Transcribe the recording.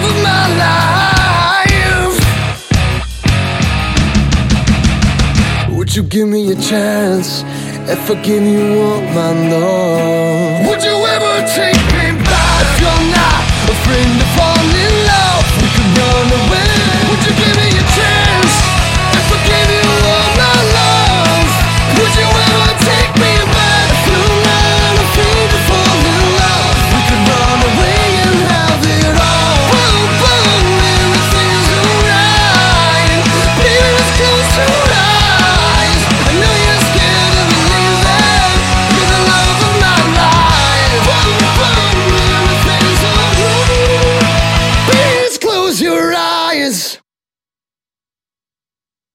love of my life. Would you give me a chance if I give you all my love? Would you ever take me back? If you're not afraid to fall in love, we could run away. Would you give me a chance if I give you all my love? Would you ever take me back? If you're not afraid to fall in love, we could run away and have it all. Boom, boom, everything's alright. Baby, let's close your eyes. I know you're scared of leaving. You're the love of my life. Boom, boom, everything's alright. Please close your eyes.